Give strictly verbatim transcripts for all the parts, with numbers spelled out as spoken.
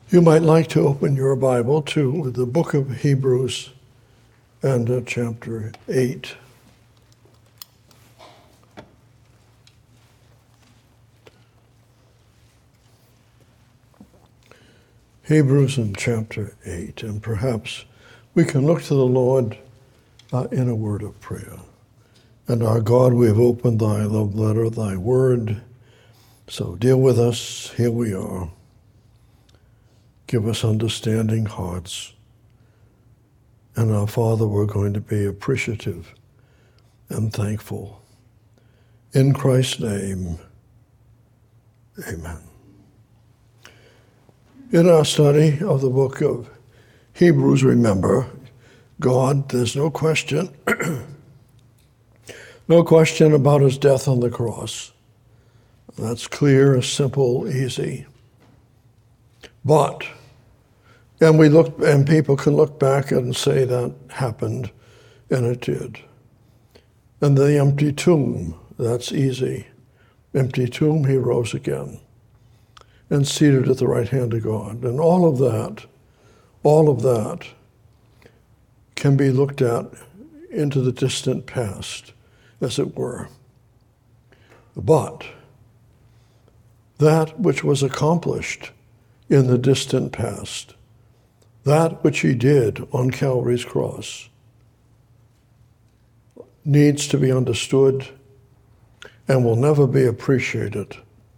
You might like to open your Bible to the book of Hebrews and uh, chapter eight. Hebrews in chapter eight, and perhaps we can look to the Lord uh, in a word of prayer. And our God, we have opened thy love letter, thy word, so deal with us, here we are. Give us understanding hearts. And our Father, we're going to be appreciative and thankful. In Christ's name, amen. In our study of the book of Hebrews, remember, God, there's no question, no question about his death on the cross. That's clear, simple, easy. But, and we look, and people can look back and say that happened, and it did. And the empty tomb, that's easy. Empty tomb, he rose again, and seated at the right hand of God. And all of that, all of that can be looked at into the distant past, as it were. But that which was accomplished in the distant past, that which he did on Calvary's cross, needs to be understood and will never be appreciated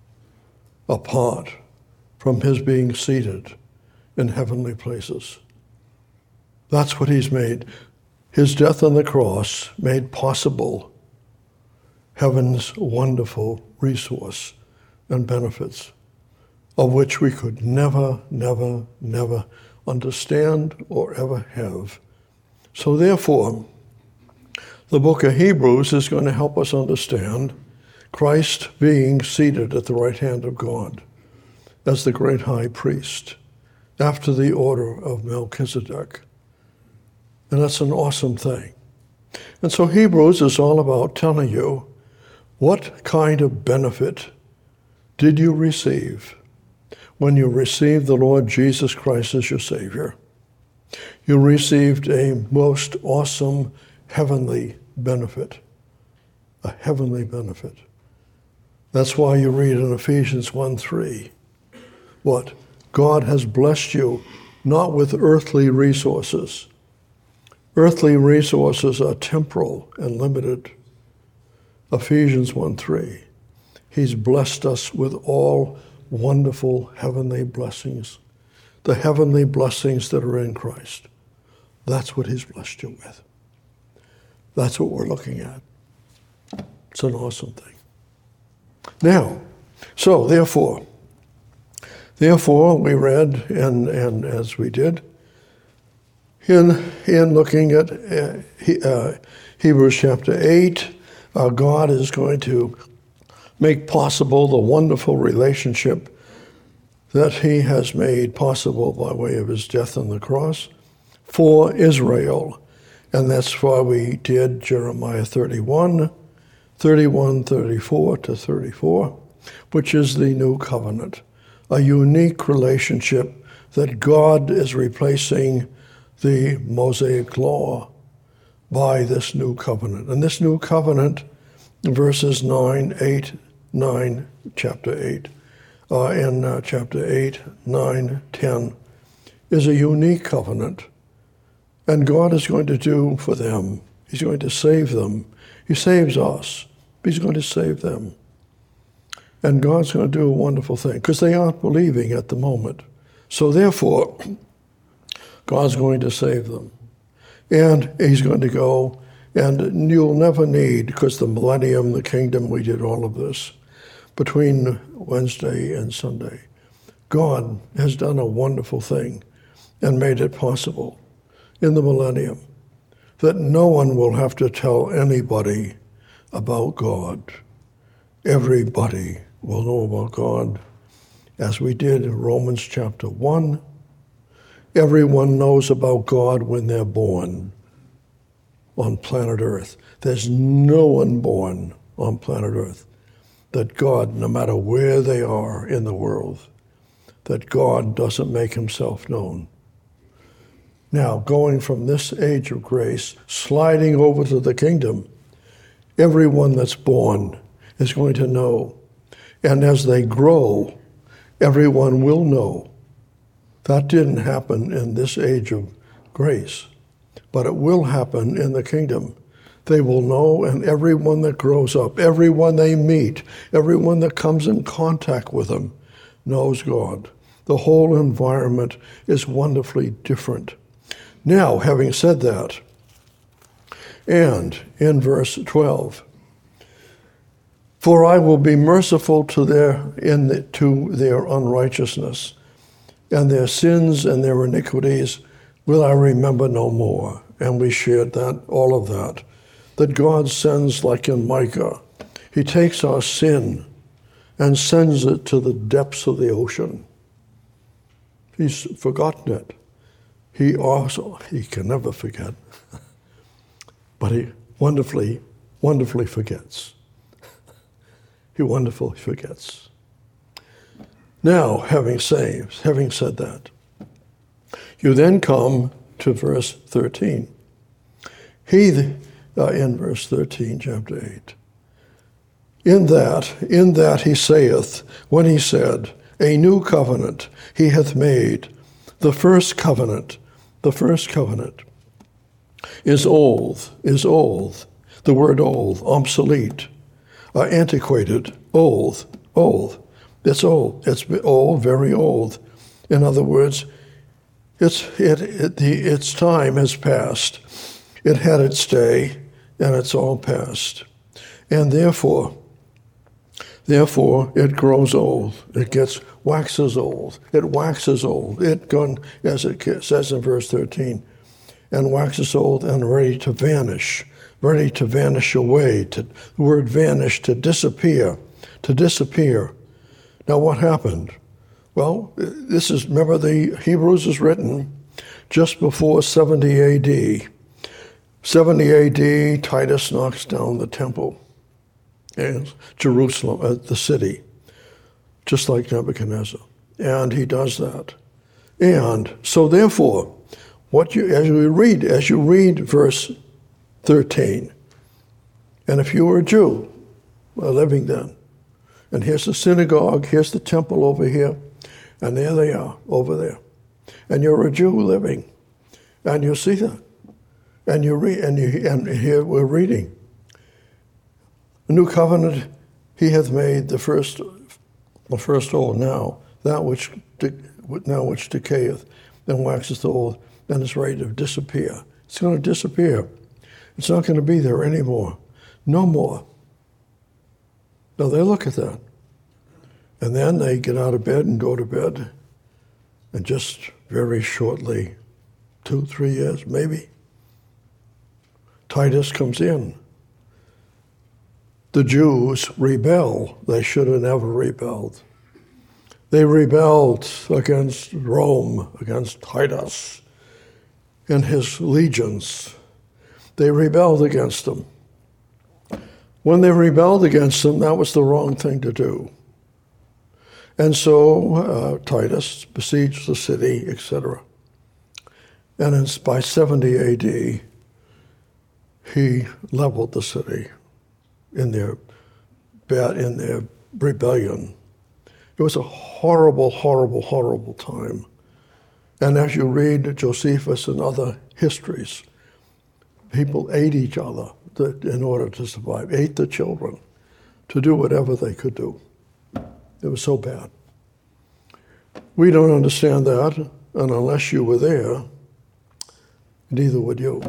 apart from his being seated in heavenly places. That's what he's made. His death on the cross made possible heaven's wonderful resource and benefits, of which we could never, never, never understand or ever have. So therefore, the book of Hebrews is going to help us understand Christ being seated at the right hand of God as the great high priest after the order of Melchizedek. And that's an awesome thing. And so Hebrews is all about telling you what kind of benefit did you receive when you received the Lord Jesus Christ as your Savior. You received a most awesome heavenly benefit, a heavenly benefit. That's why you read in Ephesians one three, what? God has blessed you not with earthly resources. Earthly resources are temporal and limited. Ephesians one three, he's blessed us with all wonderful heavenly blessings, the heavenly blessings that are in Christ. That's what he's blessed you with. That's what we're looking at. It's an awesome thing. Now, so therefore, therefore we read, and, and as we did, in, in looking at uh, he, uh, Hebrews chapter eight, uh, God is going to make possible the wonderful relationship that he has made possible by way of his death on the cross for Israel. And that's why we did Jeremiah thirty-one, thirty-one, thirty-four to thirty-four, which is the new covenant, a unique relationship that God is replacing the Mosaic law by this new covenant. And this new covenant, verses nine, eight, nine, chapter eight, uh, in uh, chapter eight, nine, ten, is a unique covenant. And God is going to do for them, he's going to save them. He saves us, but he's going to save them. And God's going to do a wonderful thing, because they aren't believing at the moment. So therefore, God's going to save them. And he's going to go, and you'll never need, because the millennium, the kingdom, we did all of this between Wednesday and Sunday. God has done a wonderful thing and made it possible in the millennium that no one will have to tell anybody about God. Everybody will know about God, as we did in Romans chapter one. Everyone knows about God when they're born on planet Earth. There's no one born on planet Earth that God, no matter where they are in the world, that God doesn't make himself known. Now, going from this age of grace, sliding over to the kingdom, everyone that's born is going to know. And as they grow, everyone will know. That didn't happen in this age of grace, but it will happen in the kingdom. They will know, and everyone that grows up, everyone they meet, everyone that comes in contact with them knows God. The whole environment is wonderfully different. Now, having said that, and in verse twelve, for I will be merciful to their in the, to their unrighteousness, and their sins and their iniquities will I remember no more. And we shared that, all of that. That God sends, like in Micah, he takes our sin and sends it to the depths of the ocean. He's forgotten it. He also, he can never forget, but he wonderfully, wonderfully forgets. He wonderfully forgets. Now, having saved, having said that, you then come to verse thirteen. He, uh, in verse thirteen, chapter eight, in that, in that he saith, when he said, a new covenant he hath made, the first covenant, the first covenant is old, is old, the word old, obsolete, uh, antiquated, old, old. It's old. It's old, very old. In other words, it's it, it the its time has passed. It had its day, and it's all past. And therefore, therefore, it grows old. It gets waxes old. It waxes old. It gone, as it says in verse thirteen, and waxes old and ready to vanish, ready to vanish away. To, the word vanish, to disappear, to disappear. Now, what happened? Well, this is, remember, the Hebrews is written just before seventy A D. seventy A D, Titus knocks down the temple and Jerusalem, uh, the city, just like Nebuchadnezzar. And he does that. And so therefore, what you as you read, as you read verse thirteen, and if you were a Jew well, living then, and here's the synagogue, here's the temple over here, and there they are, over there. And you're a Jew living, and you see that. And you read, and you and here we're reading. The new covenant he hath made the first the first old now, that which de- now which decayeth and waxeth old, and is ready to disappear. It's going to disappear. It's not going to be there anymore. No more. Now they look at that. And then they get out of bed and go to bed. And just very shortly, two, three years maybe, Titus comes in. The Jews rebel. They should have never rebelled. They rebelled against Rome, against Titus and his legions. They rebelled against them. When they rebelled against them, that was the wrong thing to do. And so uh, Titus besieged the city, et cetera. And in, by seventy A D, he leveled the city in their in their rebellion. It was a horrible, horrible, horrible time. And as you read Josephus and other histories, people ate each other in order to survive, ate the children to do whatever they could do. It was so bad. We don't understand that, and unless you were there, neither would you.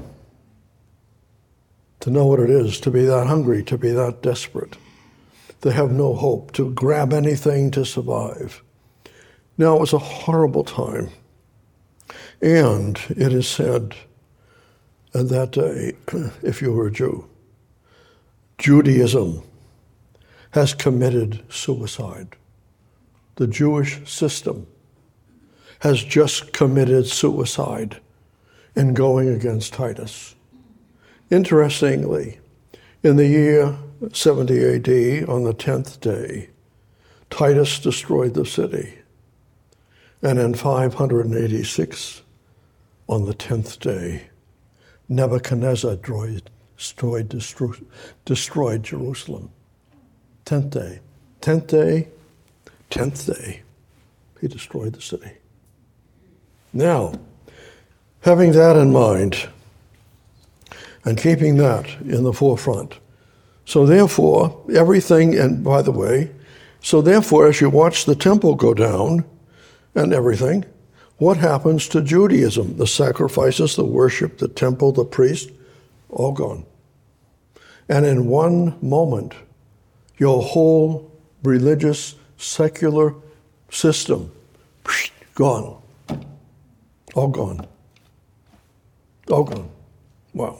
To know what it is, to be that hungry, to be that desperate, to have no hope, to grab anything to survive. Now, it was a horrible time. And it is said at that day, if you were a Jew, Judaism has committed suicide. The Jewish system has just committed suicide in going against Titus. Interestingly, in the year seventy A D, on the tenth day, Titus destroyed the city. And in five hundred eighty-six, on the tenth day, Nebuchadnezzar destroyed, destroyed, destroyed Jerusalem. Tenth day. Tenth day, tenth day, he destroyed the city. Now, having that in mind, and keeping that in the forefront, so therefore, everything, and by the way, so therefore, as you watch the temple go down and everything, what happens to Judaism? The sacrifices, the worship, the temple, the priest, all gone. And in one moment, your whole religious, secular system, gone. All gone. All gone. Wow.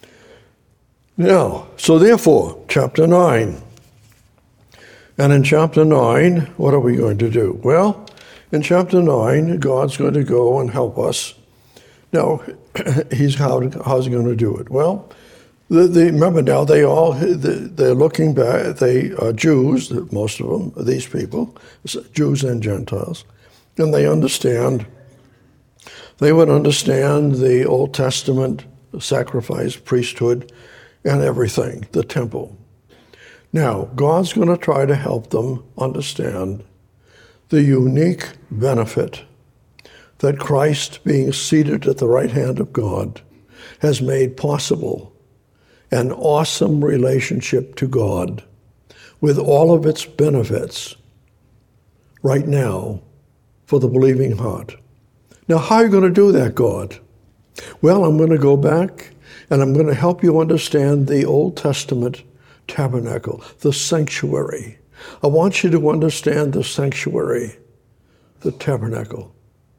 Now, so therefore, chapter nine. And in chapter nine, what are we going to do? Well, in chapter nine, God's going to go and help us. Now, he's how, how's he going to do it? Well, the, the, remember now, they all, they're looking back, they are Jews, most of them, these people, Jews and Gentiles, and they understand, they would understand the Old Testament sacrifice, priesthood, and everything, the temple. Now, God's going to try to help them understand the unique benefit that Christ, being seated at the right hand of God, has made possible an awesome relationship to God with all of its benefits right now for the believing heart. Now, how are you going to do that, God? Well, I'm going to go back and I'm going to help you understand the Old Testament tabernacle, the sanctuary. I want you to understand the sanctuary, the tabernacle.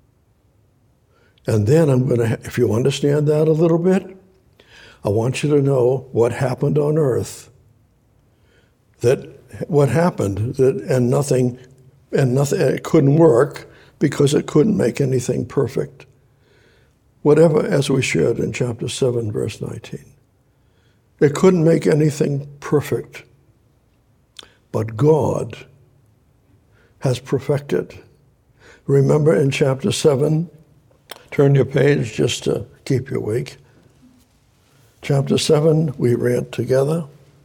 And then I'm going to, if you understand that a little bit, I want you to know what happened on earth. That what happened, that and nothing, and nothing, it couldn't work because it couldn't make anything perfect. Whatever, as we shared in chapter seven, verse nineteen. It couldn't make anything perfect. But God has perfected. Remember in chapter seven, turn your page just to keep you awake. Chapter seven, we read together.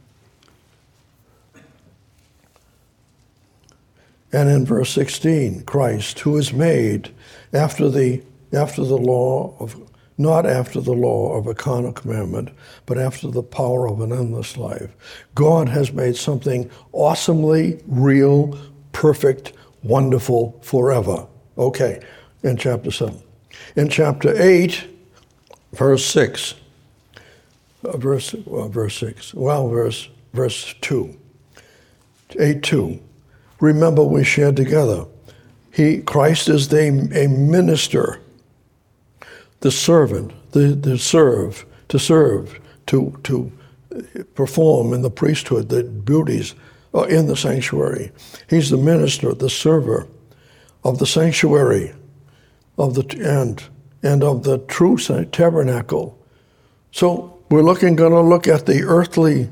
And in verse sixteen, Christ, who is made after the after the law of, not after the law of a carnal commandment, but after the power of an endless life. God has made something awesomely real, perfect, wonderful, forever. Okay, in chapter seven. In chapter eight, verse six. Uh, verse, well, verse six. Well, verse, verse two. eight two. Remember we shared together. He, Christ is the, a minister, the servant, the, the serve, to serve, to, to perform in the priesthood, the duties uh, in the sanctuary. He's the minister, the server of the sanctuary of the and and of the true tabernacle. So we're looking, going to look at the earthly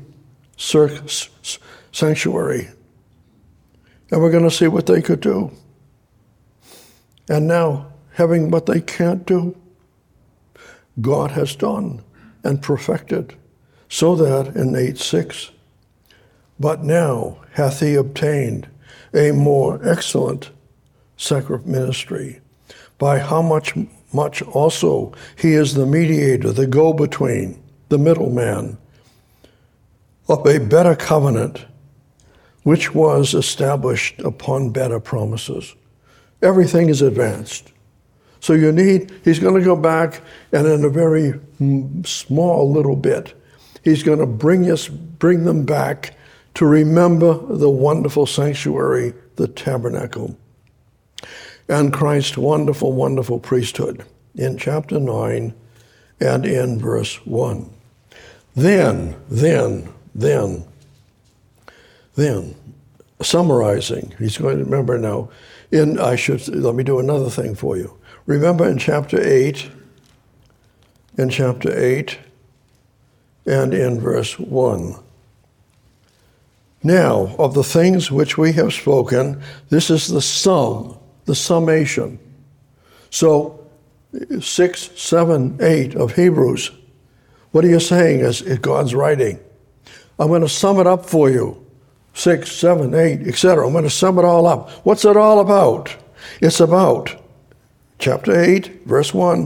sanctuary, and we're going to see what they could do. And now, having what they can't do, God has done and perfected, so that in eight six, but now hath he obtained a more excellent sacrifice ministry, by how much much also he is the mediator, the go-between, the middleman of a better covenant, which was established upon better promises. Everything is advanced. So you need, he's going to go back, and in a very small little bit, he's going to bring us, bring them back to remember the wonderful sanctuary, the tabernacle, and Christ's wonderful, wonderful priesthood in chapter nine and in verse one. Then, then, then, then, summarizing, he's going to remember now, in, I should, let me do another thing for you. Remember in chapter eight, in chapter eight, and in verse one. Now, of the things which we have spoken, this is the sum, the summation. So six, seven, eight of Hebrews, what are you saying as God's writing? I'm going to sum it up for you. Six, seven, eight, et cetera. I'm going to sum it all up. What's it all about? It's about chapter eight, verse one.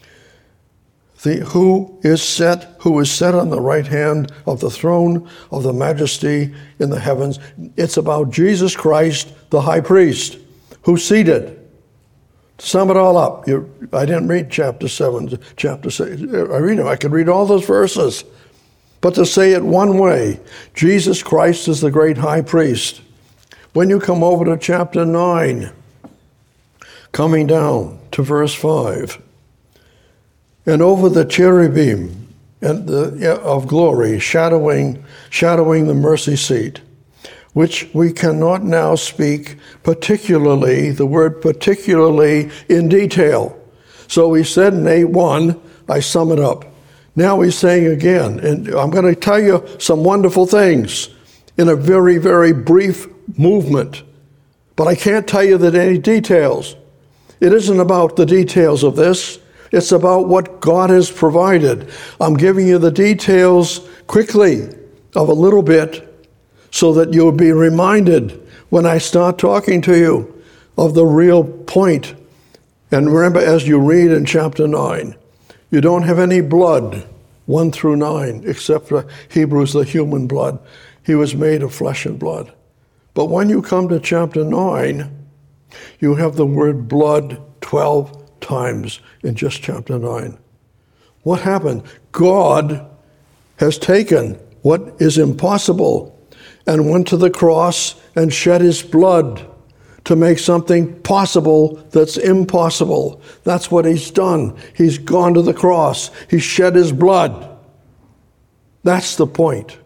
The, who is set, who is set on the right hand of the throne of the majesty in the heavens. It's about Jesus Christ, the high priest, who's seated. To sum it all up, you, I didn't read chapter seven, chapter six. I read them. I could read all those verses. But to say it one way, Jesus Christ is the great high priest. When you come over to chapter nine, coming down to verse five, and over the cherubim and the, of glory, shadowing, shadowing the mercy seat, which we cannot now speak particularly, the word particularly, in detail. So we said in eight one, I sum it up. Now he's saying again, and I'm going to tell you some wonderful things in a very, very brief movement, but I can't tell you that any details. It isn't about the details of this. It's about what God has provided. I'm giving you the details quickly of a little bit so that you'll be reminded when I start talking to you of the real point. And remember, as you read in chapter nine, you don't have any blood, one through nine, except for Hebrews, the human blood. He was made of flesh and blood. But when you come to chapter nine, you have the word blood twelve times in just chapter nine. What happened? God has taken what is impossible and went to the cross and shed his blood to make something possible that's impossible. That's what he's done. He's gone to the cross. He shed his blood. That's the point.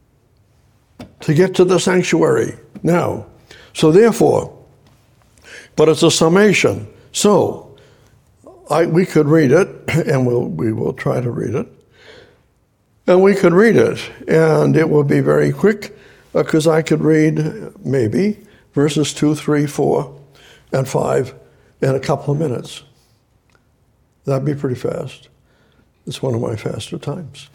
To get to the sanctuary. Now, so therefore, but it's a summation. So, I, we could read it, and we'll, we will try to read it. And we could read it, and it will be very quick, because uh, I could read maybe verses two, three, four, and five in a couple of minutes. That'd be pretty fast. It's one of my faster times.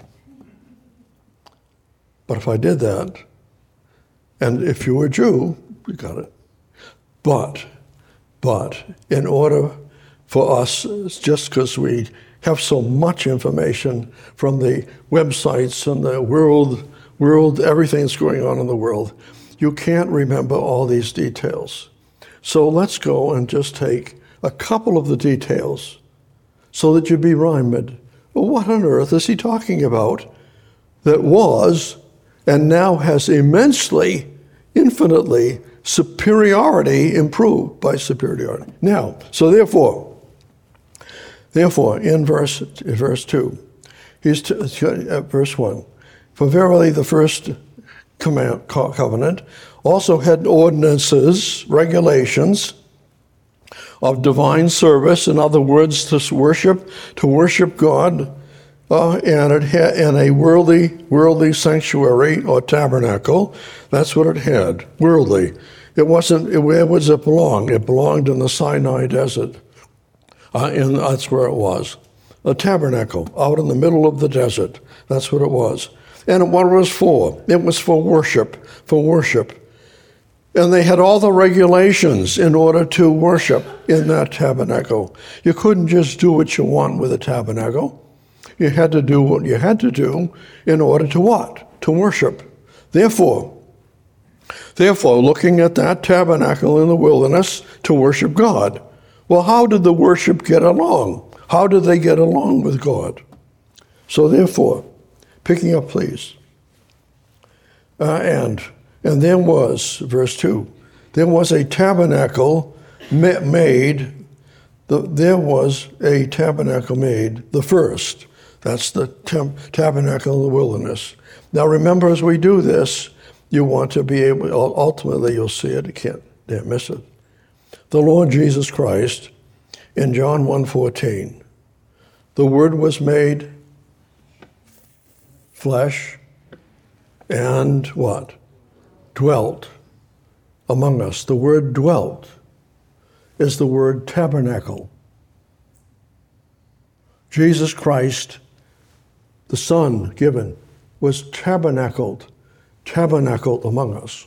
But if I did that, and if you were a Jew, you got it. But, but, in order for us, just because we have so much information from the websites and the world, world, everything that's going on in the world, you can't remember all these details. So let's go and just take a couple of the details so that you'd be reminded, well, what on earth is he talking about that was and now has immensely, infinitely superiority improved by superiority. Now, so therefore, Therefore, in verse in verse two, he's t- uh, verse one, for verily the first command, co- covenant also had ordinances, regulations of divine service. In other words, to worship, to worship God, uh, and it had in a worldly, worldly sanctuary or tabernacle. That's what it had, worldly. It wasn't. It, where was it belong? It belonged in the Sinai desert. Uh, and that's where it was. A tabernacle out in the middle of the desert. That's what it was. And what it was for? It was for worship, for worship. And they had all the regulations in order to worship in that tabernacle. You couldn't just do what you want with a tabernacle. You had to do what you had to do in order to what? To worship. Therefore, therefore, looking at that tabernacle in the wilderness to worship God. Well, how did the worship get along? How did they get along with God? So therefore, picking up please. Uh, and, and there was, verse two, there was a tabernacle ma- made, the, there was a tabernacle made, the first. That's the tem- tabernacle in the wilderness. Now remember, as we do this, you want to be able, ultimately you'll see it, you can't dare miss it. The Lord Jesus Christ, in John one fourteen, the Word was made flesh and what? Dwelt among us. The word dwelt is the word tabernacle. Jesus Christ, the Son given, was tabernacled, tabernacled among us.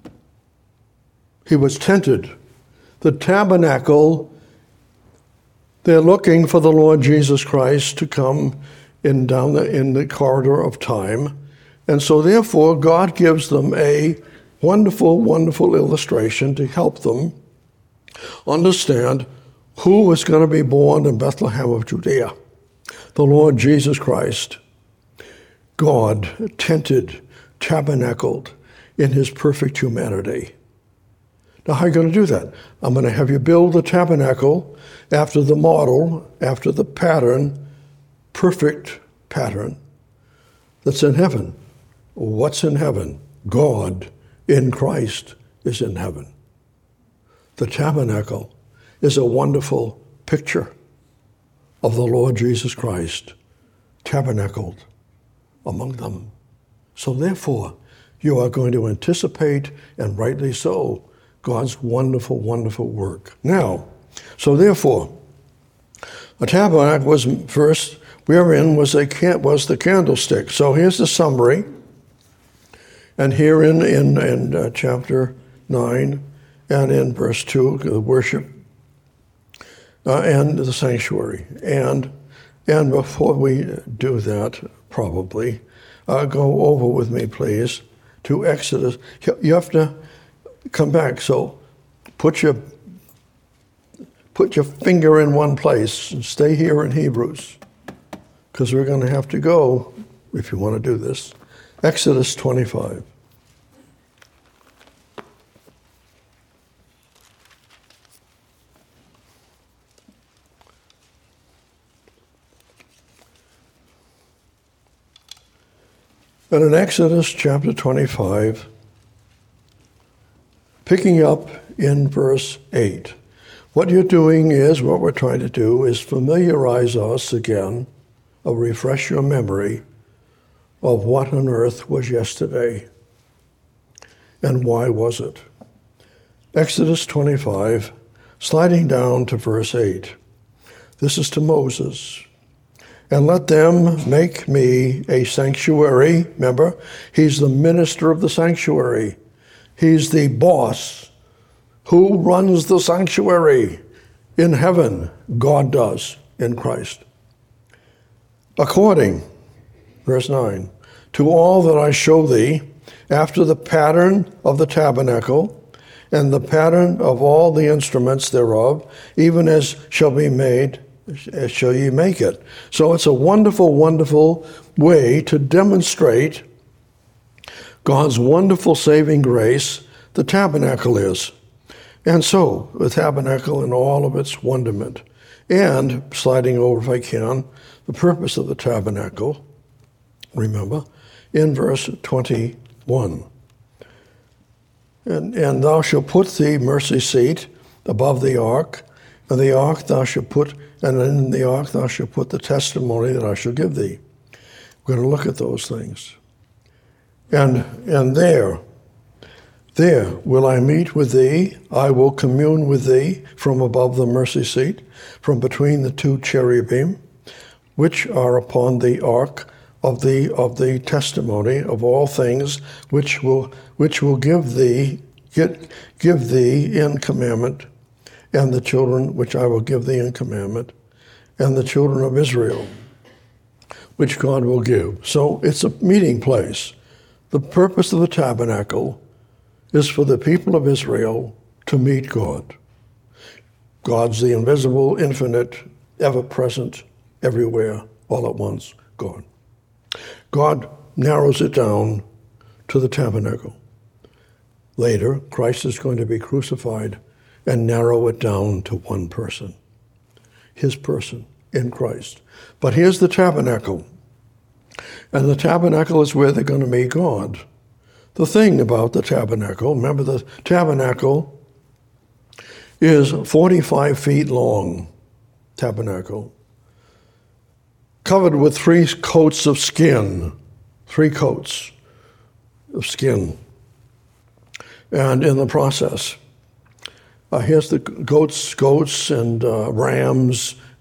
He was tented. The tabernacle, they're looking for the Lord Jesus Christ to come in down the, in the corridor of time. And so therefore, God gives them a wonderful, wonderful illustration to help them understand who was going to be born in Bethlehem of Judea. The Lord Jesus Christ, God tented, tabernacled in his perfect humanity. Now, how are you going to do that? I'm going to have you build the tabernacle after the model, after the pattern, perfect pattern that's in heaven. What's in heaven? God in Christ is in heaven. The tabernacle is a wonderful picture of the Lord Jesus Christ tabernacled among them. So therefore, you are going to anticipate, and rightly so, God's wonderful, wonderful work. Now, so therefore, a tabernacle was first, wherein was a was the candlestick. So here's the summary. And here in, in, in uh, chapter nine and in verse two, the worship uh, and the sanctuary. And, and before we do that, probably, uh, go over with me, please, to Exodus. You have to come back. So put your put your finger in one place and stay here in Hebrews, because we're going to have to go, if you want to do this, Exodus twenty-five. And in Exodus chapter twenty-five, picking up in verse eight, what you're doing is, what we're trying to do is familiarize us again, or refresh your memory of what on earth was yesterday and why was it. Exodus twenty-five, sliding down to verse eight. This is to Moses. And let them make me a sanctuary. Remember, he's the minister of the sanctuary. He's the boss. Who runs the sanctuary in heaven? God does in Christ. According, verse nine, to all that I show thee, after the pattern of the tabernacle, and the pattern of all the instruments thereof, even as shall be made, as shall ye make it. So it's a wonderful, wonderful way to demonstrate God's wonderful saving grace, the tabernacle is. And so, the tabernacle in all of its wonderment. And, sliding over if I can, the purpose of the tabernacle, remember, in verse twenty-one. And, and thou shalt put the mercy seat above the ark, and the ark thou shalt put, and in the ark thou shalt put the testimony that I shall give thee. We're going to look at those things. And, and there, there will I meet with thee, I will commune with thee from above the mercy seat, from between the two cherubim, which are upon the ark of the of the testimony of all things, which will which will give thee get, give thee in commandment, and the children which I will give thee in commandment, and the children of Israel, which God will give. So it's a meeting place. The purpose of the tabernacle is for the people of Israel to meet God. God's the invisible, infinite, ever-present, everywhere, all at once, God. God narrows it down to the tabernacle. Later, Christ is going to be crucified and narrow it down to one person, his person in Christ. But here's the tabernacle. And the tabernacle is where they're going to meet God. The thing about the tabernacle, remember the tabernacle is forty-five feet long, tabernacle, covered with three coats of skin, three coats of skin. And in the process, uh, here's the goats, goats and uh, rams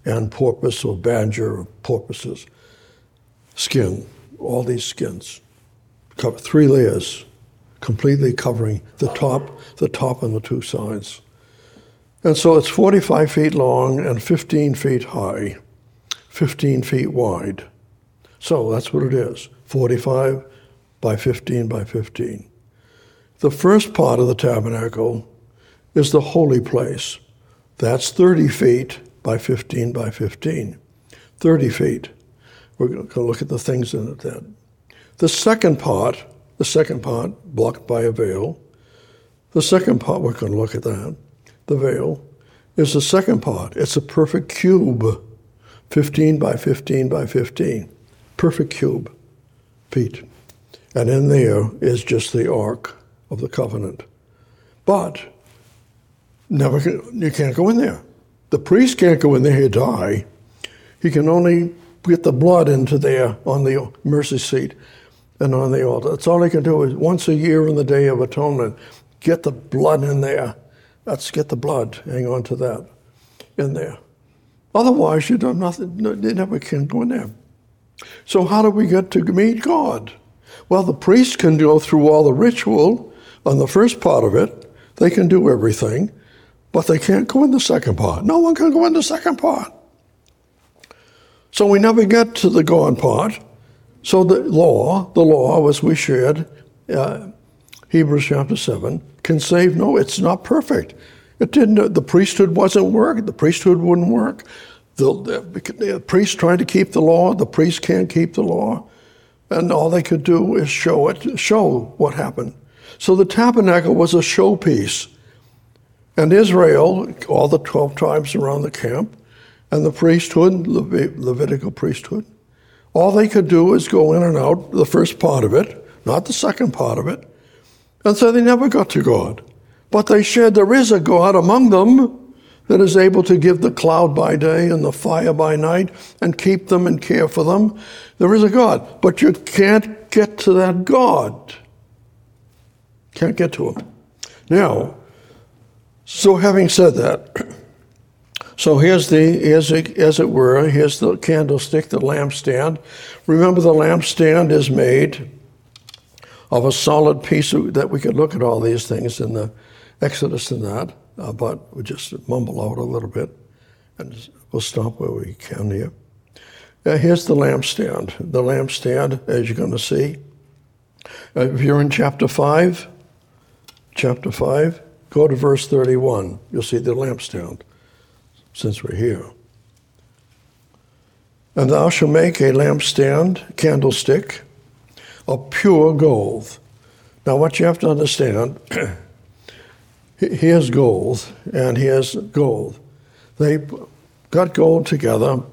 and porpoise or badger or porpoises. Skin, all these skins. Cover three layers, completely covering the top, the top and the two sides. And so it's forty-five feet long and fifteen feet high, fifteen feet wide. So that's what it is, forty-five by fifteen by fifteen. The first part of the tabernacle is the holy place. That's thirty feet by fifteen by fifteen. thirty feet. We're going to look at the things in it then. The second part, the second part blocked by a veil. The second part, we're going to look at that. The veil is the second part. It's a perfect cube, fifteen by fifteen by fifteen. Perfect cube, feet. And in there is just the Ark of the Covenant. But never can, you can't go in there. The priest can't go in there, he'll die. He can only get the blood into there on the mercy seat and on the altar. That's all he can do is once a year in the Day of Atonement, get the blood in there. Let's get the blood, hang on to that, in there. Otherwise, you don't nothing, you never can go in there. So how do we get to meet God? Well, the priest can go through all the ritual on the first part of it. They can do everything, but they can't go in the second part. No one can go in the second part. So we never get to the God part. So the law, the law, as we shared, uh, Hebrews chapter seven, can save. No, it's not perfect. It didn't. The priesthood wasn't working. The priesthood wouldn't work. The, the, the priest trying to keep the law. The priest can't keep the law, and all they could do is show it, show what happened. So the tabernacle was a showpiece, and Israel, all the twelve tribes around the camp, and the priesthood, Levit- Levitical priesthood, all they could do is go in and out the first part of it, not the second part of it. And so they never got to God. But they shared there is a God among them that is able to give the cloud by day and the fire by night and keep them and care for them. There is a God. But you can't get to that God. Can't get to him. Now, so having said that, so here's the, here's a, as it were, here's the candlestick, the lampstand. Remember, the lampstand is made of a solid piece of, that we could look at all these things in the Exodus and that, uh, but we just mumble out a little bit, and we'll stop where we can here. Uh, here's the lampstand. The lampstand, as you're going to see. Uh, if you're in chapter five, chapter five, go to verse thirty-one. You'll see the lampstand, since we're here. And thou shalt make a lampstand, candlestick, of pure gold. Now what you have to understand, here's gold, and here's gold. They got gold together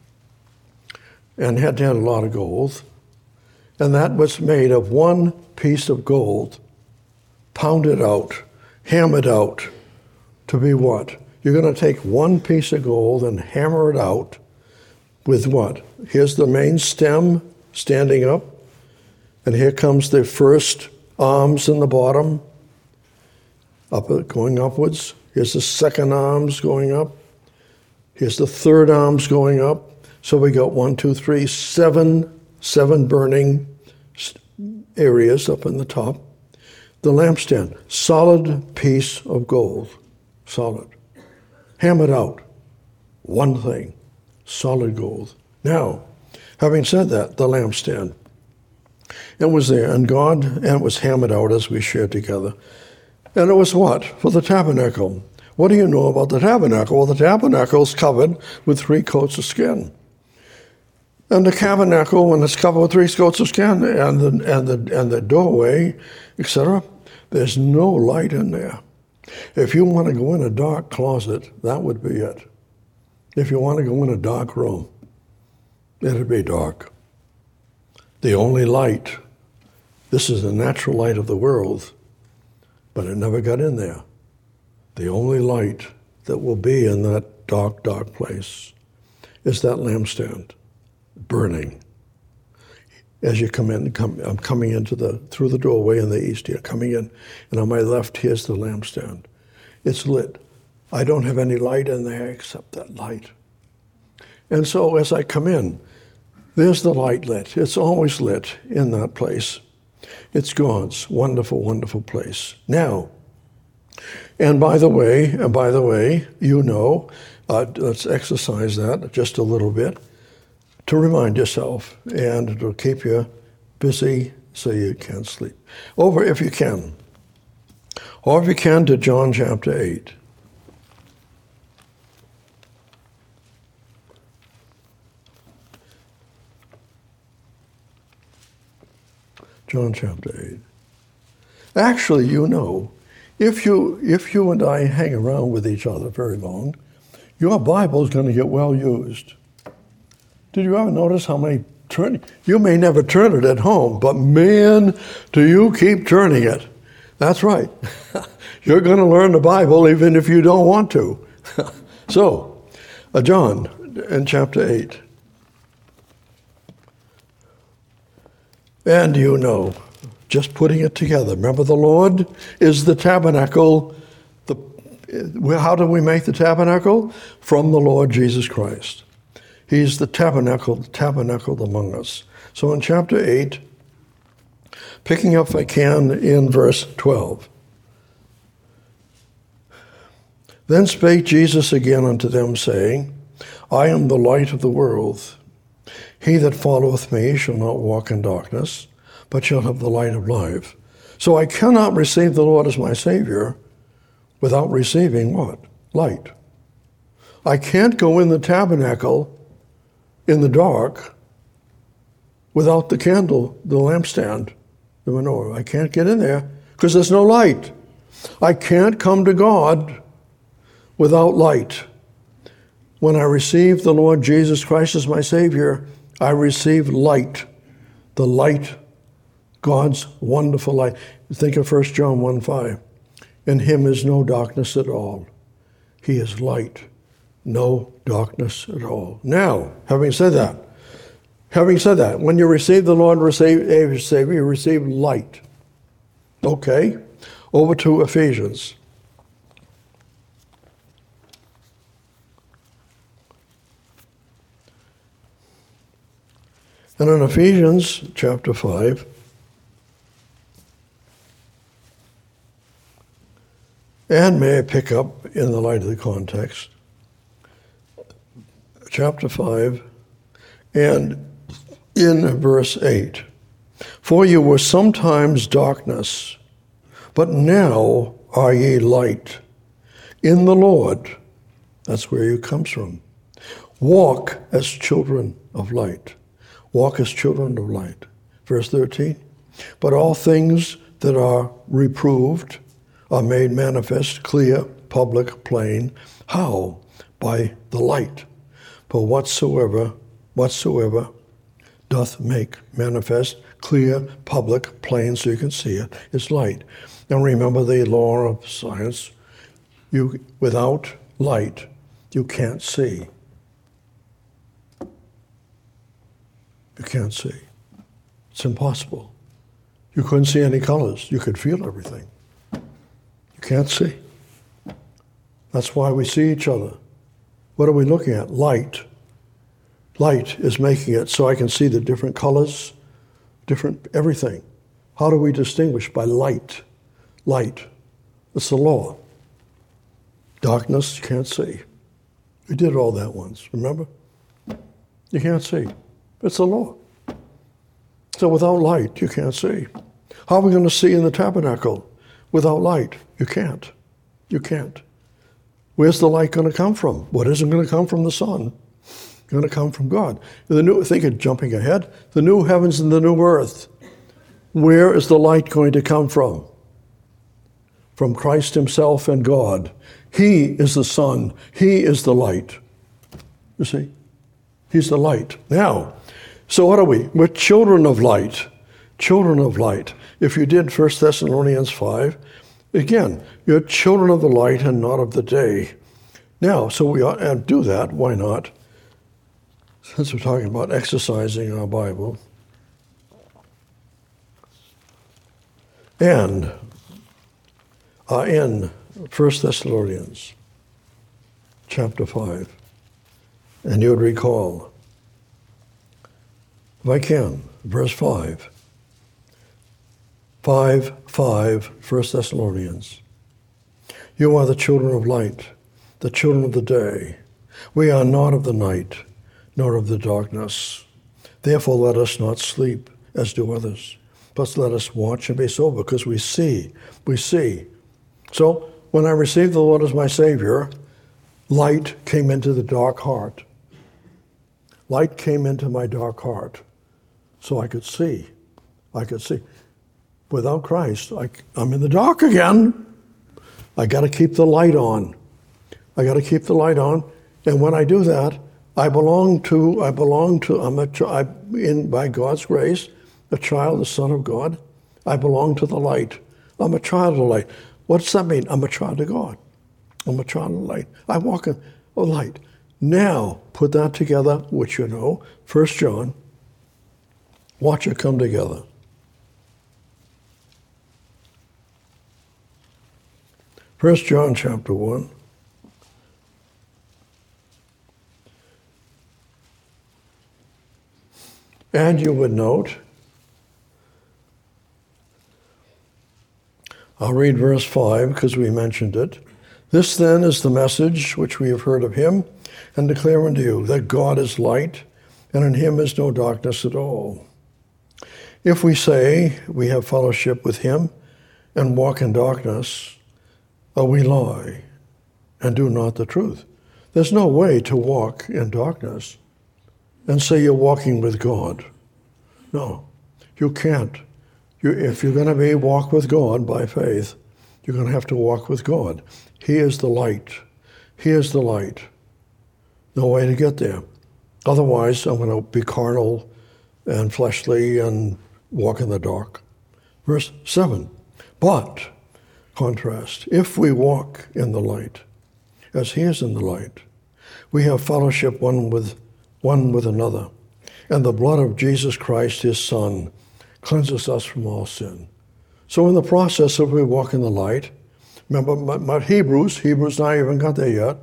and had to have a lot of gold, and that was made of one piece of gold, pounded out, hammered out, to be what? You're going to take one piece of gold and hammer it out with what? Here's the main stem standing up, and here comes the first arms in the bottom, up going upwards. Here's the second arms going up. Here's the third arms going up. So we got one, two, three, seven, seven burning areas up in the top. The lampstand, solid piece of gold, solid. Hammered out, one thing, solid gold. Now, having said that, the lampstand, it was there, and God, and it was hammered out as we shared together. And it was what? For the tabernacle. What do you know about the tabernacle? Well, the tabernacle is covered with three coats of skin. And the tabernacle, when it's covered with three coats of skin, and the, and the, and the doorway, et cetera, there's no light in there. If you want to go in a dark closet, that would be it. If you want to go in a dark room, it'd be dark. The only light, this is the natural light of the world, but it never got in there. The only light that will be in that dark, dark place is that lampstand burning. As you come in, come, I'm coming into the through the doorway in the east here, coming in, and on my left, here's the lampstand. It's lit. I don't have any light in there except that light. And so as I come in, there's the light lit. It's always lit in that place. It's God's wonderful, wonderful place. Now, and by the way, and by the way, you know, uh, let's exercise that just a little bit to remind yourself and to keep you busy so you can't sleep. Over, if you can, or if you can, to John chapter eight. John chapter eight. Actually, you know, if you if you and I hang around with each other very long, your Bible is going to get well used. Did you ever notice how many turn? You may never turn it at home, but man, do you keep turning it. That's right. You're going to learn the Bible even if you don't want to. So, uh, John in chapter eight. And you know, just putting it together. Remember, the Lord is the tabernacle. The, how do we make the tabernacle? From the Lord Jesus Christ. He's the tabernacle, tabernacled among us. So in chapter eight, picking up if I can in verse twelve. Then spake Jesus again unto them, saying, I am the light of the world. He that followeth me shall not walk in darkness, but shall have the light of life. So I cannot receive the Lord as my Savior without receiving what? Light. I can't go in the tabernacle in the dark without the candle, the lampstand, the menorah. I can't get in there because there's no light. I can't come to God without light. When I receive the Lord Jesus Christ as my Savior, I receive light, the light, God's wonderful light. Think of First John one five. In him is no darkness at all. He is light, no darkness at all. Now, having said that, having said that, when you receive the Lord as Savior, you receive light. Okay, over to Ephesians. And in Ephesians chapter five, and may I pick up in the light of the context, chapter five, and in verse eight, for you were sometimes darkness, but now are ye light in the Lord. That's where you comes from. Walk as children of light. Walk as children of light. Verse thirteen, but all things that are reproved are made manifest, clear, public, plain. How? By the light. For whatsoever, whatsoever doth make manifest, clear, public, plain, so you can see it, is light. Now remember the law of science. You, without light, you can't see. You can't see. It's impossible. You couldn't see any colors. You could feel everything. You can't see. That's why we see each other. What are we looking at? Light. Light is making it so I can see the different colors, different everything. How do we distinguish? By light. Light. It's the law. Darkness, you can't see. We did all that once, remember? You can't see. It's the law. So without light, you can't see. How are we going to see in the tabernacle? Without light, you can't. You can't. Where's the light going to come from? What isn't going to come from the sun? It's going to come from God. The new, think of jumping ahead. The new heavens and the new earth. Where is the light going to come from? From Christ himself and God. He is the sun. He is the light. You see? He's the light. Now, so what are we? We're children of light. Children of light. If you did First Thessalonians five, again, you're children of the light and not of the day. Now, so we ought to do that. Why not? Since we're talking about exercising our Bible. And uh, in First Thessalonians chapter five, And you would recall, if I can, verse five. five, five, First Thessalonians. You are the children of light, the children of the day. We are not of the night, nor of the darkness. Therefore let us not sleep, as do others, but let us watch and be sober, because we see, we see. So when I received the Lord as my Savior, light came into the dark heart. Light came into my dark heart, so I could see. I could see. Without Christ, I, I'm in the dark again. I got to keep the light on. I got to keep the light on, and when I do that, I belong to. I belong to. I'm a. I, in by God's grace, a child, the Son of God. I belong to the light. I'm a child of the light. What does that mean? I'm a child of God. I'm a child of the light. I walk in the light. Now put that together, which you know, First John. Watch it come together. First John chapter one. And you would note, I'll read verse five because we mentioned it. This then is the message which we have heard of him and declare unto you, that God is light, and in him is no darkness at all. If we say we have fellowship with him and walk in darkness, we lie and do not the truth. There's no way to walk in darkness and say you're walking with God. No, you can't. You, if you're going to be walk with God by faith, you're going to have to walk with God. He is the light. He is the light. No way to get there. Otherwise, I'm going to be carnal and fleshly and walk in the dark. Verse seven, but, contrast, if we walk in the light, as he is in the light, we have fellowship one with one with another, and the blood of Jesus Christ, his Son, cleanses us from all sin. So in the process of we walk in the light, remember my, my Hebrews, Hebrews not even got there yet.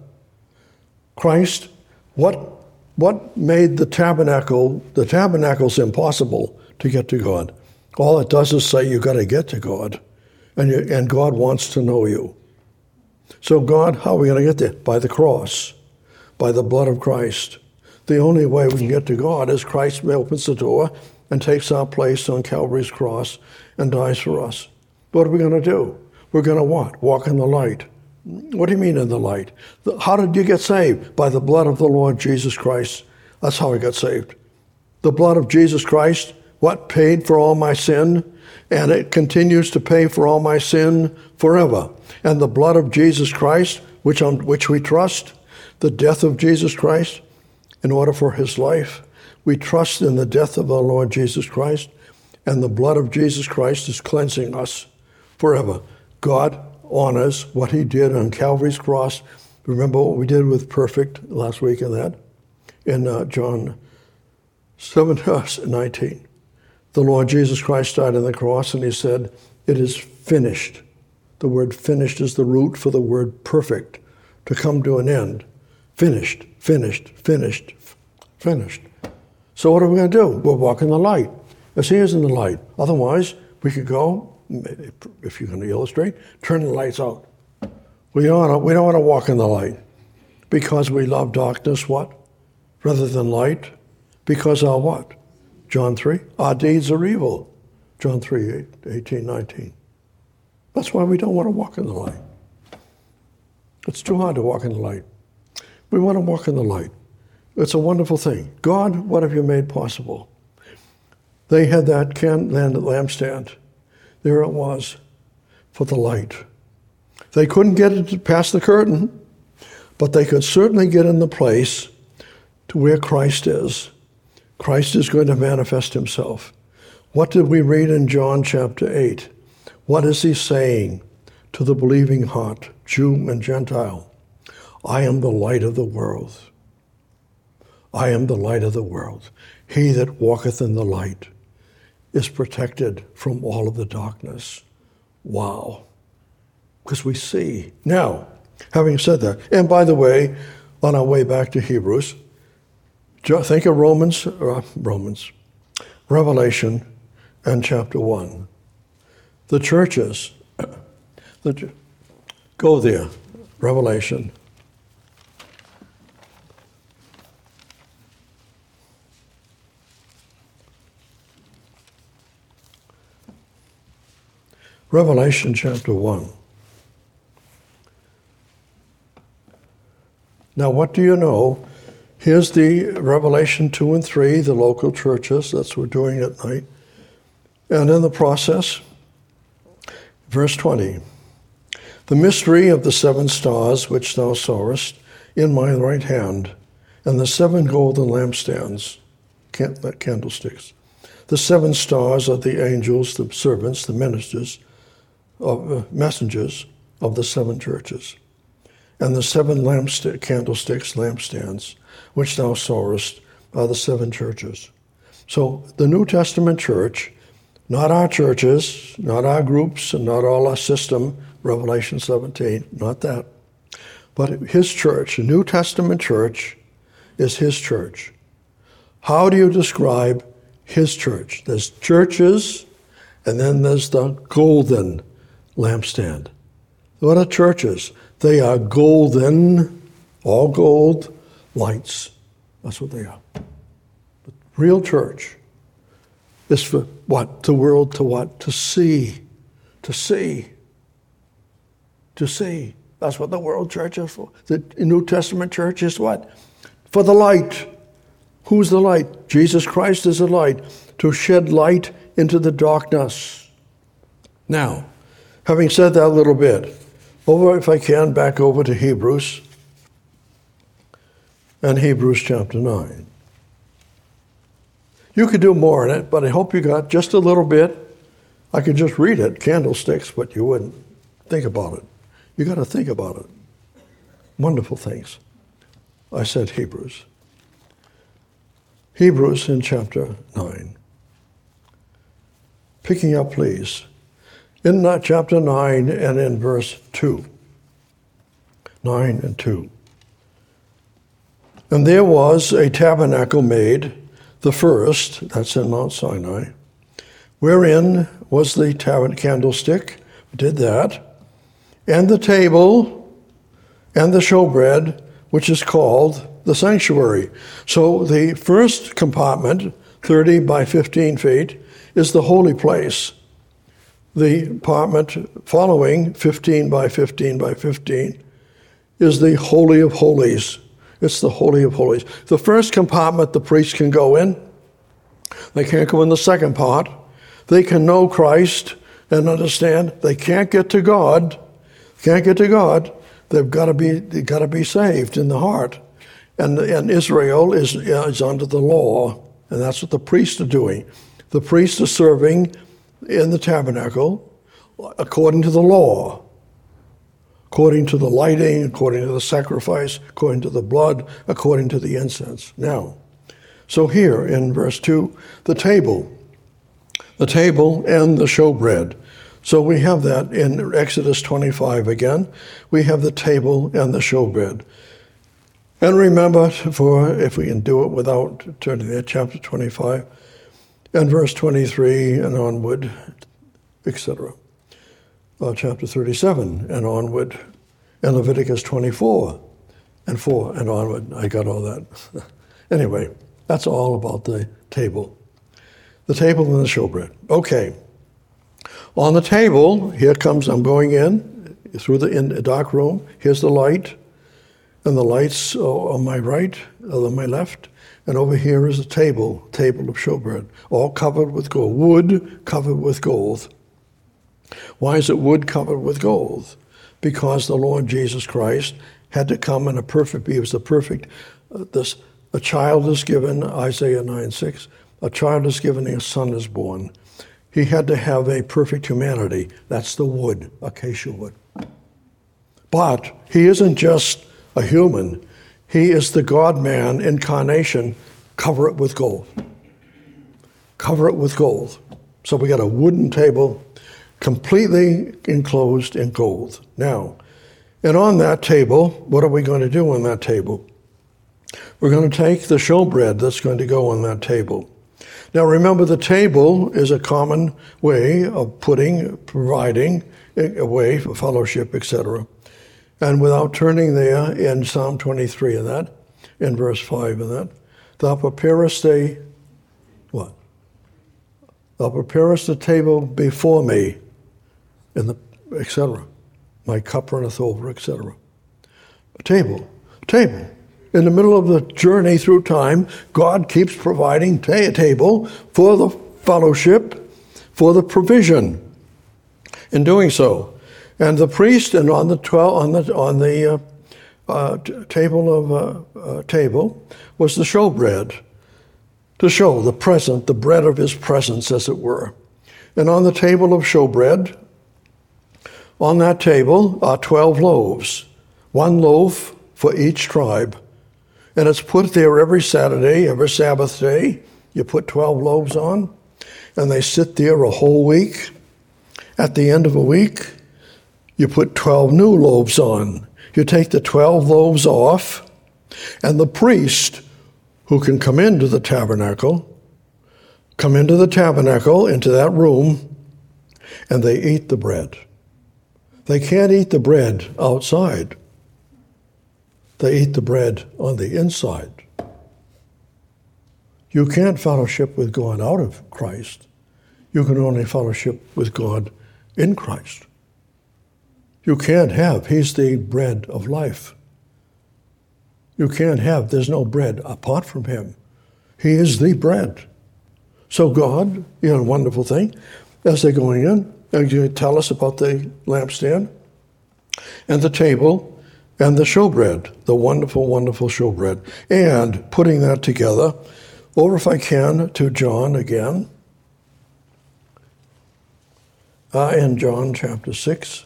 Christ, what what made the tabernacle, the tabernacle's impossible to get to God. All it does is say you got to get to God, and you, and God wants to know you. So God, how are we going to get there? By the cross, by the blood of Christ. The only way we can get to God is Christ opens the door and takes our place on Calvary's cross and dies for us. What are we going to do? We're going to what? Walk in the light. What do you mean in the light? How did you get saved? By the blood of the Lord Jesus Christ. That's how I got saved. The blood of Jesus Christ, what? Paid for all my sin, and it continues to pay for all my sin forever. And the blood of Jesus Christ, which on which we trust, the death of Jesus Christ, in order for his life, we trust in the death of our Lord Jesus Christ, and the blood of Jesus Christ is cleansing us forever. God honors what he did on Calvary's cross. Remember what we did with perfect last week in that? In uh, John seven nineteen. The Lord Jesus Christ died on the cross, and he said, it is finished. The word finished is the root for the word perfect, to come to an end. Finished, finished, finished, finished. So what are we going to do? We'll walk in the light, as he is in the light. Otherwise, we could go, if you're going to illustrate, turn the lights out. We don't want to, we don't want to walk in the light because we love darkness, what? Rather than light. Because our what? John three, our deeds are evil. John three, eighteen, nineteen. That's why we don't want to walk in the light. It's too hard to walk in the light. We want to walk in the light. It's a wonderful thing. God, what have you made possible? They had that can lampstand. There it was for the light. They couldn't get it past the curtain, but they could certainly get in the place to where Christ is. Christ is going to manifest himself. What did we read in John chapter eight? What is he saying to the believing heart, Jew and Gentile? I am the light of the world. I am the light of the world. He that walketh in the light is protected from all of the darkness. Wow. Because we see. Now, having said that, and by the way, on our way back to Hebrews, Think of Romans, uh, Romans, Revelation, and chapter one. The churches, the, go there, Revelation. Revelation chapter one. Now, what do you know? Here's the Revelation two and three, the local churches. That's what we're doing at night. And in the process, verse twenty, the mystery of the seven stars which thou sawest in my right hand, and the seven golden lampstands, candlesticks. The seven stars are the angels, the servants, the ministers, of uh, messengers of the seven churches. And the seven lampst- candlesticks, lampstands, which thou sawest, are the seven churches. So the New Testament church, not our churches, not our groups, and not all our system, Revelation seventeen, not that. But his church, the New Testament church, is his church. How do you describe his church? There's churches, and then there's the golden lampstand. What are churches? They are golden, all gold lights. That's what they are. The real church is for what? The world to what? To see. To see. To see. That's what the world church is for. The New Testament church is what? For the light. Who's the light? Jesus Christ is the light. To shed light into the darkness. Now, having said that a little bit, over, if I can, back over to Hebrews and Hebrews chapter nine. You could do more in it, but I hope you got just a little bit. I could just read it, candlesticks, but you wouldn't think about it. You got to think about it. Wonderful things. I said Hebrews. Hebrews in chapter nine. Picking up, please. In that chapter nine and in verse two. nine and two. And there was a tabernacle made, the first, that's in Mount Sinai, wherein was the tab- candlestick, did that, and the table, and the showbread, which is called the sanctuary. So the first compartment, thirty by fifteen feet, is the holy place. The compartment following, fifteen by fifteen by fifteen, is the Holy of Holies. It's the Holy of Holies. The first compartment the priest can go in. They can't go in the second part. They can know Christ and understand they can't get to God. Can't get to God. They've got to be, they've got to be saved in the heart. And, and Israel is, is under the law, and that's what the priests are doing. The priests are serving in the tabernacle according to the law, according to the lighting, according to the sacrifice, according to the blood, according to the incense. Now, so here in verse two, the table, the table and the showbread. So we have that in Exodus twenty-five again. We have the table and the showbread. And remember, for if we can do it without turning to chapter twenty-five, and verse twenty-three and onward, et cetera. Uh, chapter thirty-seven and onward, and Leviticus twenty-four and four and onward. I got all that. Anyway, that's all about the table. The table and the showbread. Okay. On the table, here comes, I'm going in through the, in the dark room. Here's the light, and the lights are on my right, on my left. And over here is a table, table of showbread, all covered with gold, wood covered with gold. Why is it wood covered with gold? Because the Lord Jesus Christ had to come in a perfect, he was the perfect, uh, this, a child is given, Isaiah nine six, a child is given, a son is born. He had to have a perfect humanity. That's the wood, acacia wood. But he isn't just a human. He is the God-man incarnation. Cover it with gold. Cover it with gold. So we got a wooden table completely enclosed in gold. Now, and on that table, what are we going to do on that table? We're going to take the showbread that's going to go on that table. Now remember, the table is a common way of putting, providing a way for fellowship, et cetera. And without turning there, in Psalm twenty-three of that, in verse five of that, thou preparest a, what? Thou preparest a table before me, in the, et cetera. My cup runneth over, et cetera. A table, table. In the middle of the journey through time, God keeps providing a table for the fellowship, for the provision in doing so. And the priest, and on the twelve, on the on the uh, uh, t- table of uh, uh, table was the showbread, to show the present, the bread of his presence, as it were. And on the table of showbread, on that table are twelve loaves, one loaf for each tribe. And it's put there every Saturday, every Sabbath day. You put twelve loaves on, and they sit there a whole week. At the end of a week, you put twelve new loaves on. You take the twelve loaves off, and the priest, who can come into the tabernacle, come into the tabernacle, into that room, and they eat the bread. They can't eat the bread outside. They eat the bread on the inside. You can't fellowship with God out of Christ. You can only fellowship with God in Christ. You can't have, he's the bread of life. You can't have, there's no bread apart from him. He is the bread. So God, you know, wonderful thing, as they're going in, and you tell us about the lampstand and the table and the showbread, the wonderful, wonderful showbread, and putting that together. Over, if I can, to John again. Uh, in John chapter six.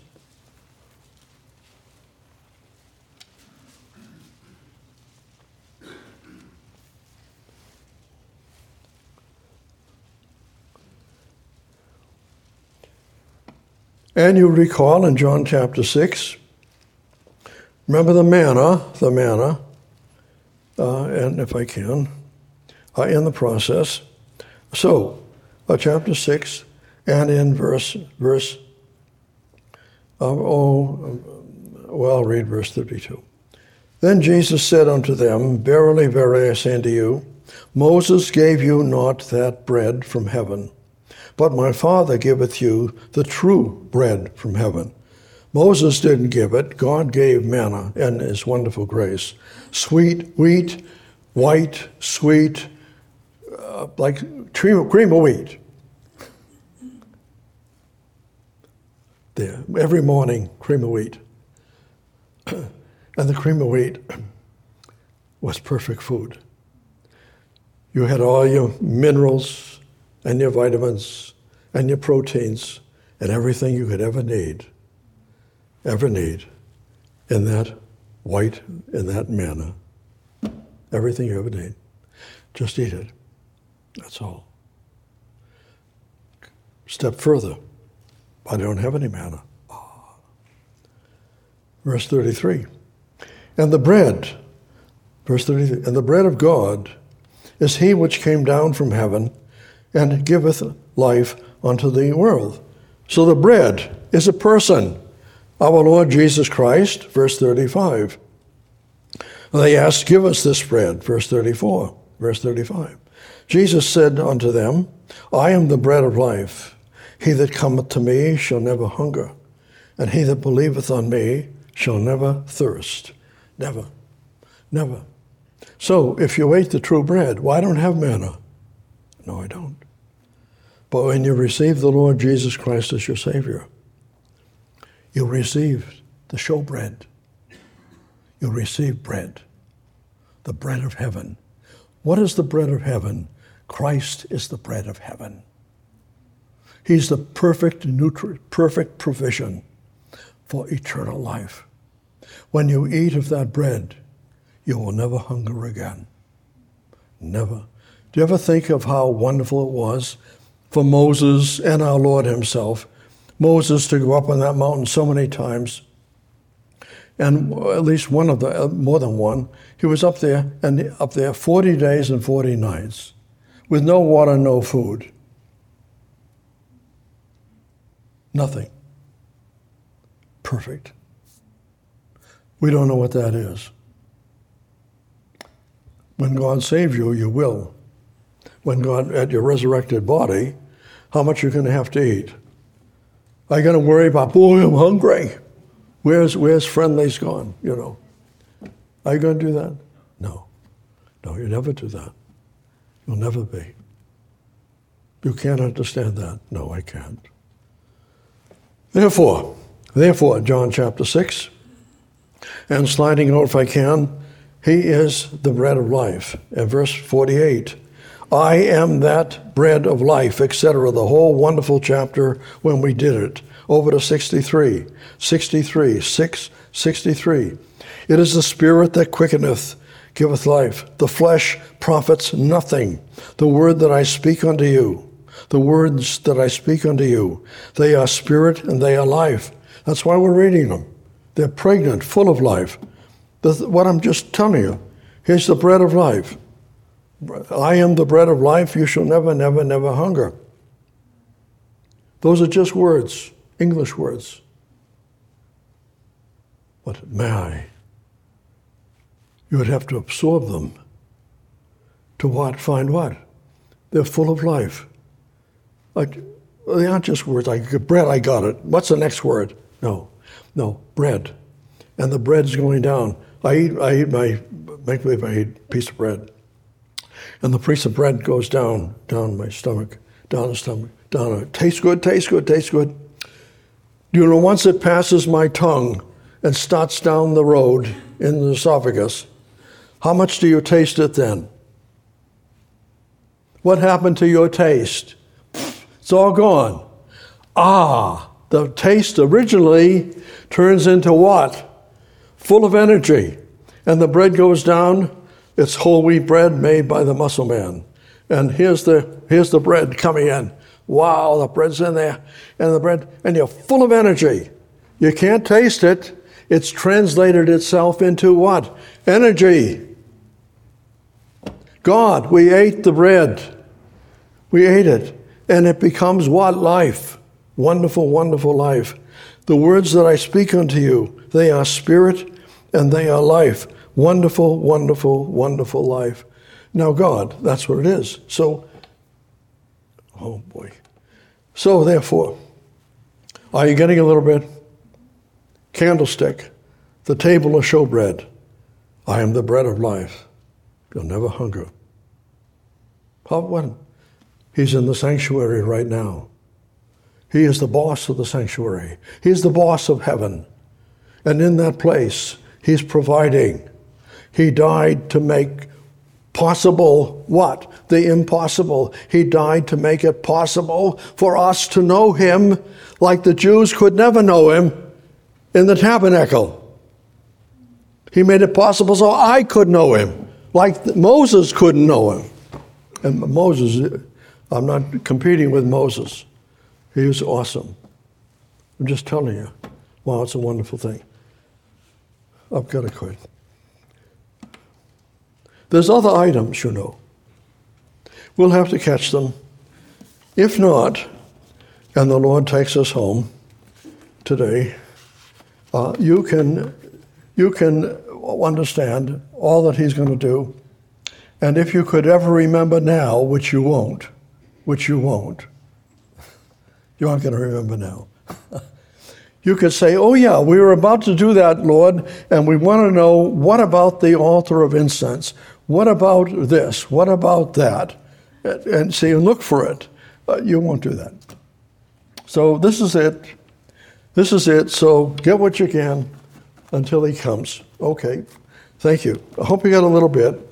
And you recall in John chapter six, remember the manna, the manna, uh, and if I can, uh, in the process. So, uh, chapter six, and in verse, verse, uh, oh, well, I'll read verse thirty-two. Then Jesus said unto them, Verily, verily, I say unto you, Moses gave you not that bread from heaven, but my Father giveth you the true bread from heaven. Moses didn't give it. God gave manna in his wonderful grace. Sweet wheat, white, sweet, uh, like cream, cream of wheat. There, every morning, cream of wheat. And the cream of wheat was perfect food. You had all your minerals and your vitamins and your proteins and everything you could ever need, ever need in that white, in that manna. Everything you ever need. Just eat it. That's all. Step further. I don't have any manna. Oh. Verse thirty-three. And the bread, verse thirty-three, and the bread of God is he which came down from heaven and giveth life unto the world. So the bread is a person, our Lord Jesus Christ, verse thirty-five. They asked, give us this bread, verse thirty-four, verse thirty-five. Jesus said unto them, I am the bread of life. He that cometh to me shall never hunger, and he that believeth on me shall never thirst. Never, never. So if you ate the true bread, why don't have manna? No, I don't. But when you receive the Lord Jesus Christ as your Savior, you receive the showbread. You receive bread, the bread of heaven. What is the bread of heaven? Christ is the bread of heaven. He's the perfect, nutri- perfect provision for eternal life. When you eat of that bread, you will never hunger again. Never. Do you ever think of how wonderful it was for Moses and our Lord himself, Moses to go up on that mountain so many times and at least one of the, uh, more than one, he was up there, and up there forty days and forty nights, with no water, no food. Nothing. Perfect. We don't know what that is. When God saves you, you will. When God, at your resurrected body, how much you're going to have to eat. Are you going to worry about, boy, I'm hungry. Where's, where's friendly's gone, you know? Are you going to do that? No. No, you never do that. You'll never be. You can't understand that. No, I can't. Therefore, therefore, John chapter six, and sliding out if I can, he is the bread of life. And verse forty-eight, I am that bread of life, et cetera. The whole wonderful chapter when we did it. Over to sixty-three, sixty-three, six, sixty-three. It is the spirit that quickeneth, giveth life. The flesh profits nothing. The word that I speak unto you, the words that I speak unto you, they are spirit and they are life. That's why we're reading them. They're pregnant, full of life. The, what I'm just telling you, here's the bread of life. I am the bread of life. You shall never, never, never hunger. Those are just words, English words. But may I? You would have to absorb them. To what? Find what? They're full of life. Like, they aren't just words. Like bread, I got it. What's the next word? No, no, bread. And the bread's going down. I eat, I eat my, make believe I eat a piece of bread. And the piece of bread goes down, down my stomach, down the stomach, down it. Tastes good, tastes good, tastes good. You know, once it passes my tongue and starts down the road in the esophagus, how much do you taste it then? What happened to your taste? It's all gone. Ah, the taste originally turns into what? Full of energy. And the bread goes down. It's whole wheat bread made by the muscle man. And here's the here's the bread coming in. Wow, the bread's in there. And the bread, and you're full of energy. You can't taste it. It's translated itself into what? Energy. God, we ate the bread. We ate it. And it becomes what? Life. Wonderful, wonderful life. The words that I speak unto you, they are spirit and they are life. Wonderful, wonderful, wonderful life. Now God, that's what it is. So, oh boy. So therefore, are you getting a little bit? Candlestick, the table of showbread. I am the bread of life. You'll never hunger. How, what? He's in the sanctuary right now. He is the boss of the sanctuary. He's the boss of heaven. And in that place, he's providing. He died to make possible what? The impossible. He died to make it possible for us to know him like the Jews could never know him in the tabernacle. He made it possible so I could know him like Moses couldn't know him. And Moses, I'm not competing with Moses. He was awesome. I'm just telling you. Wow, it's a wonderful thing. I've got to quit. There's other items, you know. We'll have to catch them. If not, and the Lord takes us home today, uh, you can you can understand all that he's going to do. And if you could ever remember now, which you won't, which you won't, you aren't going to remember now. You could say, oh yeah, we were about to do that, Lord, and we want to know, what about the altar of incense? What about this? What about that? And see, look for it. Uh, you won't do that. So this is it. This is it. So get what you can until he comes. Okay. Thank you. I hope you got a little bit.